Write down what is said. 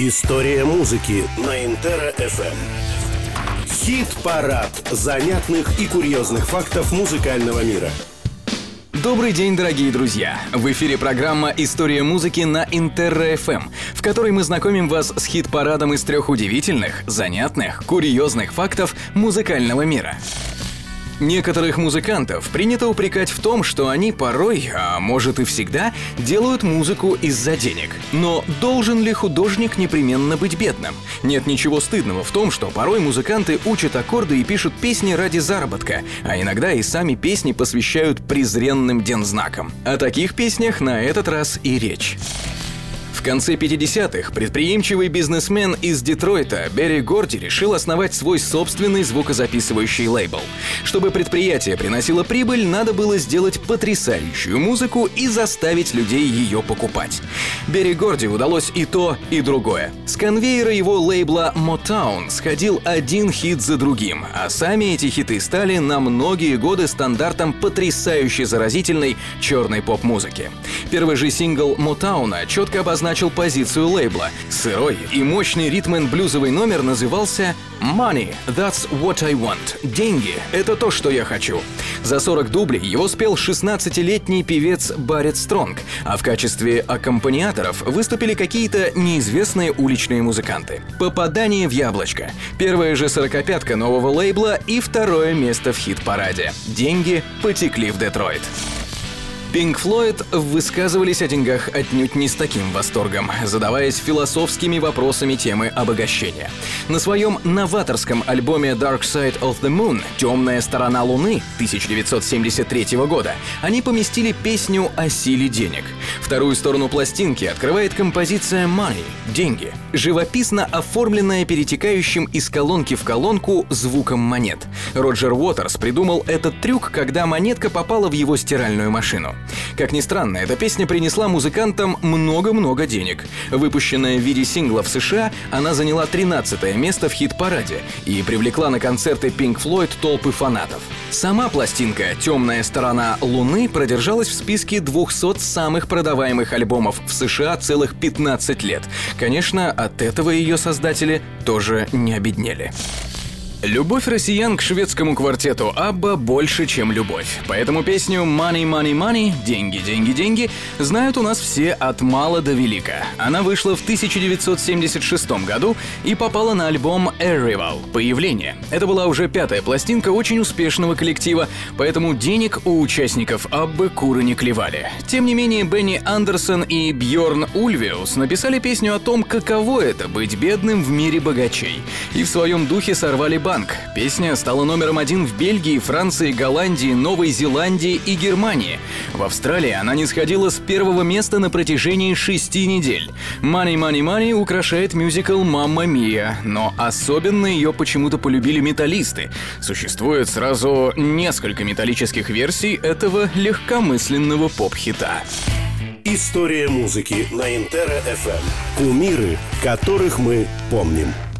История музыки на Интера FM. Хит-парад занятных и курьезных фактов музыкального мира. Добрый день, дорогие друзья! В эфире программа «История музыки» на Интера FM, в которой мы знакомим вас с хит-парадом из 3 удивительных, занятных, курьезных фактов музыкального мира. Некоторых музыкантов принято упрекать в том, что они порой, а может и всегда, делают музыку из-за денег. Но должен ли художник непременно быть бедным? Нет ничего стыдного в том, что порой музыканты учат аккорды и пишут песни ради заработка, а иногда и сами песни посвящают презренным дензнакам. О таких песнях на этот раз и речь. В конце 50-х предприимчивый бизнесмен из Детройта Берри Горди решил основать свой собственный звукозаписывающий лейбл. Чтобы предприятие приносило прибыль, надо было сделать потрясающую музыку и заставить людей ее покупать. Берри Горди удалось и то, и другое. С конвейера его лейбла Motown сходил один хит за другим, а сами эти хиты стали на многие годы стандартом потрясающе заразительной черной поп-музыки. Первый же сингл Мотауна четко обозначил позицию лейбла. Сырой и мощный ритм-н-блюзовый номер назывался «Money, that's what I want». «Деньги — это то, что я хочу». За 40 дублей его спел 16-летний певец Барретт Стронг, а в качестве аккомпаниаторов выступили какие-то неизвестные уличные музыканты. Попадание в яблочко. Первая же 45-ка нового лейбла и второе место в хит-параде. Деньги потекли в Детройт. Pink Floyd высказывались о деньгах отнюдь не с таким восторгом, задаваясь философскими вопросами темы обогащения. На своем новаторском альбоме Dark Side of the Moon «Темная сторона Луны» 1973 года они поместили песню о силе денег. Вторую сторону пластинки открывает композиция «Money» — «Деньги», живописно оформленная перетекающим из колонки в колонку звуком монет. Роджер Уотерс придумал этот трюк, когда монетка попала в его стиральную машину. Как ни странно, эта песня принесла музыкантам много-много денег. Выпущенная в виде сингла в США, она заняла 13-е место в хит-параде и привлекла на концерты Pink Floyd толпы фанатов. Сама пластинка «Темная сторона Луны» продержалась в списке 200 самых продаваемых альбомов в США целых 15 лет. Конечно, от этого ее создатели тоже не обеднели. Любовь россиян к шведскому квартету Абба больше, чем любовь. Поэтому песню «Money, money, money» — «Деньги, деньги, деньги» знают у нас все от мала до велика. Она вышла в 1976 году и попала на альбом «Arrival» — «Появление». Это была уже 5-я пластинка очень успешного коллектива, поэтому денег у участников Аббы куры не клевали. Тем не менее, Бенни Андерсон и Бьорн Ульвиус написали песню о том, каково это — быть бедным в мире богачей. И в своем духе сорвали банк. Песня стала номером 1 в Бельгии, Франции, Голландии, Новой Зеландии и Германии. В Австралии она не сходила с 1-го места на протяжении 6 недель. «Money, money, money» украшает мюзикл «Мамма Мия», но особенно ее почему-то полюбили металлисты. Существует сразу несколько металлических версий этого легкомысленного поп-хита. История музыки на Интера FM. Кумиры, которых мы помним.